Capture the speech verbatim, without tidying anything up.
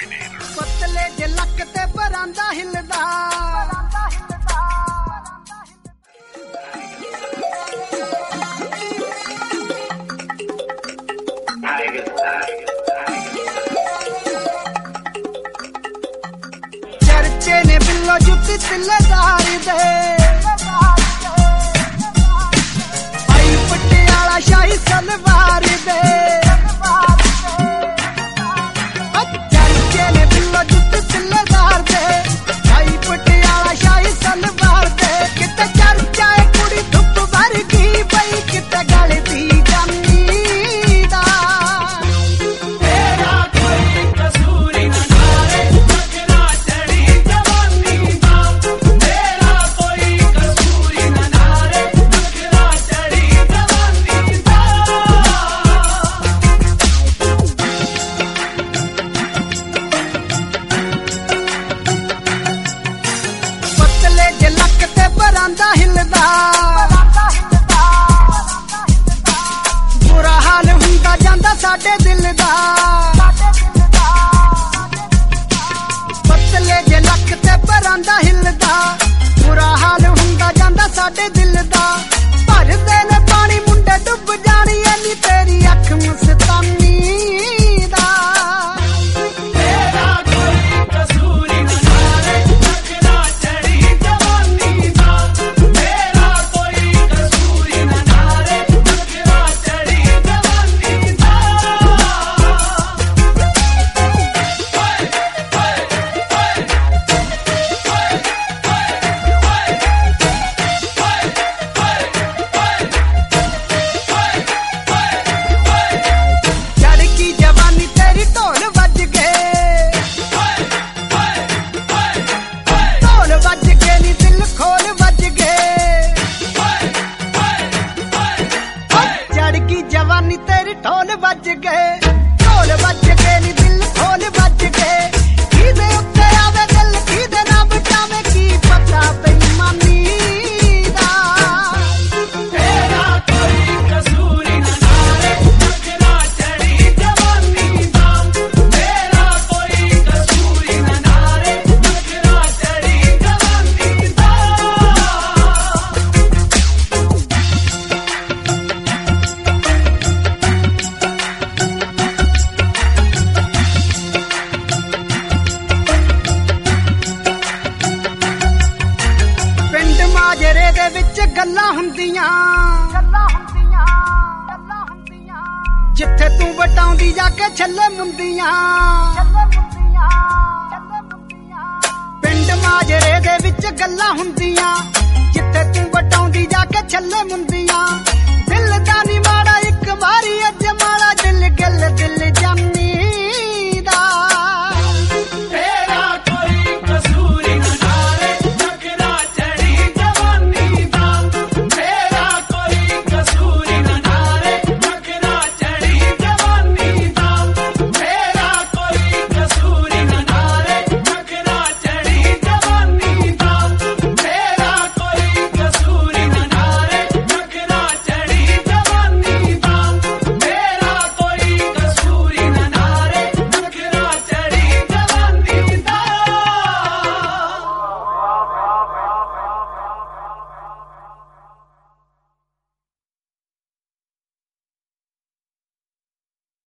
ਪਤਲੇ ਜੇ ਲੱਕ ਤੇ ਪਰਾਂਦਾ ਹਿਲਦਾ ਚਰਚੇ ਨੇ ਬਿੱਲੋ ਜੁੱਤੀ ਤਿੱਲੇਦਾਰੀ ਦੇ ਆਈ ਪਟਿਆਲਾ ਸ਼ਾਹੀ ਸਲਵਾਰ ਦੇ ਚਰਚੇ ਨੇ ਬਿੱਲੋ ਜੁੱਤੀ ਤਿੱਲੇਦਾਰ ਦੇ ਆਈ ਪਟਿਆਲਾ ਸ਼ਾਹੀ ਸਲਵਾਰ ਦੇ ਕਿਤੇ ਚਰਚਾ ਏ ਕੁੜੀ ਧੁੱਪ ਵਰਗੀ ਪਈ ਕਿਤੇ ਗਲ ਦੀ ਜਾਨੀ ਦਾ ਤੇਰਾ ਕੋਈ ਕਸੂਰ ਨਾ ਨਾਰੇ ਮਗਰਾ ਚੜੀ ਜਵਾਨੀ ਦਾ ਤੇਰਾ ਕੋਈ ਕਸੂਰ ਨਾ ਨਾਰੇ ਮਗਰਾ ਚੜੀ ਜਵਾਨੀ ਦਾ ਪਤਲੇ ਜੇ ਲੱਕ ਤੇ ਪਰਾਂਦਾ ਹਿਲਦਾ ਬੁਰਾ ਹਾਲ ਹੁੰਦਾ ਜਾਂਦਾ ਸਾਡੇ ਦਿਲ ਦਾ ਪਤਲੇ ਜੇ ਲੱਕ ਤੇ ਪਰਾਂਦਾ ਹਿਲਦਾ ਬੁਰਾ ਹਾਲ ਹੁੰਦਾ ਜਾਂਦਾ ਸਾਡੇ ਦਿਲ ਦਾ ਭਰਦੇ ਨੇ ਪਾਣੀ ਮੁੰਡੇ ਡੁੱਬ ਜਾਣੀ ਐ ਨੀ ਤੇਰੀ ਅੱਖ ਮਸਤਾਨੀ ਦਾ ਤੇਰਾ ਕੋਈ ਕਸੂਰ ਨਾ ਨਾਰੇ ਮਗਰਾ ਚੜੀ ਜਵਾਨੀ ਦਾ ਤੇਰਾ ਕੋਈ ਕਸੂਰ ਨਾ ਨਾਰੇ ਮਗਰਾ ਚੜੀ ਜਵਾਨੀ ਦਾ ਚੜਕੀ ਜਵਾਨੀ ਤੇਰੀ ਢੋਲ ਵੱਜ ਗਏ ਢੋਲ ਵੱਜ ਕੇ ਨੀ ਦਿਲ ਖੋਲ ਵੱਜ ਗਏ ਚੜਕੀ ਜਵਾਨੀ ਤੇਰੀ ਢੋਲ ਵੱਜ ਗਏ ਢੋਲ ਵੱਜ ਕੇ ਨੀ ਦਿਲ ਖੋਲ ਵੱਜ ਗਏ ਕਿਹਦੇ ਉੱਤੇ ਆਵੇ ਦਿਲ ਕਿਹਦੇ ਨਾ ਬਚਾਵੇ ਕੀ ਪਤਾ ਬੇਈਮਾਨੀ ਦਾ ਤੇਰਾ ਕੋਈ ਕਸੂਰ ਨਾ ਨਾਰੇ ਮਗਰਾ ਚੜੀ ਜਵਾਨੀ ਦਾ ਤੇਰਾ ਕੋਈ ਕਸੂਰ ਨਾ ਨਾਰੇ ਮਗਰਾ ਚੜੀ ਜਵਾਨੀ ਦਾ ਪਿੰਡ ਮਾਜਰੇ ਦੇ ਵਿੱਚ ਗੱਲਾਂ ਹੁੰਦੀਆਂ ਗੱਲਾਂ ਹੁੰਦੀਆਂ ਗੱਲਾਂ ਹੁੰਦੀਆਂ ਜਿੱਥੇ ਤੂੰ ਵਟਾਉਂਦੀ ਜਾ ਕੇ ਛੱਲੇ ਮੁੰਦੀਆਂ ਛੱਲੇ ਮੁੰਦੀਆਂ ਛੱਲੇ ਮੁੰਦੀਆਂ ਪਿੰਡ ਮਾਜਰੇ ਦੇ ਵਿੱਚ ਗੱਲਾਂ ਹੁੰਦੀਆਂ ਜਿੱਥੇ ਤੂੰ ਵਟਾਉਂਦੀ ਜਾ ਕੇ ਛੱਲੇ ਮੁੰਦੀਆਂ ਦਿਲ ਦਾ